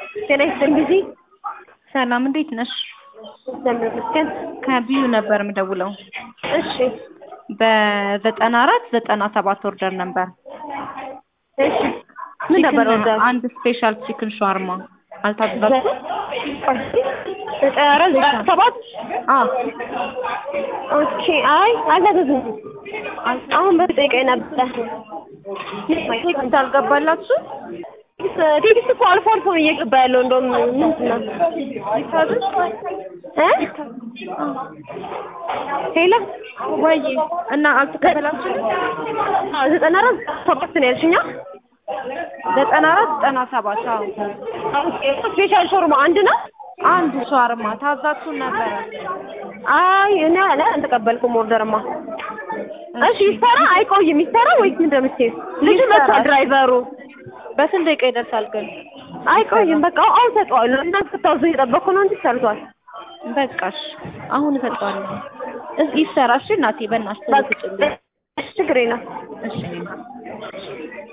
ጤና ይስጥልኝ ጊዜ ሰላም እንዴት ነሽ? ዘመድ መስገን ከቢዩ ነበር የምደውለው። እሺ በ9497 ኦርደር ነበር። እሺ ምን ነበር ወጣው? አንድ ስፔሻል ቺክን ሻርማ አልታዘዛችሁም? 9497 ኦኬ። አይ አልታዘዝኩም። አሁን በጠይቀኝ ነበር። ቴክስት አልገባላችሁ? ቴክስት እኮ አልፎ አልፎ ነው እየገባ ያለው። እንደውም ምንድን ነው ይታዘዝ ሄሎ ወይ እና አልተቀበላችሁም? 9497 ነው ያልሽኛ? 9497 ኦኬ። ስፔሻል ሾርማ አንድ ነው። አንድ ሻርማ ታዛችሁ ነበረ። አይ እኔ አልተቀበልኩም ኦርደርማ። እሺ ይሰራ አይቆይም? ይሰራ ወይስ ምንድን ነው የምትይው? ልጁ መጥቷል ድራይቨሩ። በስንት ደቂቃ ይደርሳል ግን? አይቆይም በቃ አሁን እሰጠዋለሁ። እናንተ ስታውዙ እየጠበቅኩ ነው እንጂ ሰርቷል። በቃሽ አሁን እሰጠዋለሁ። ይሰራ እሺ እናቴ በእናትሽ ትልቅ ጭልኝ። ችግር የለም። እሺ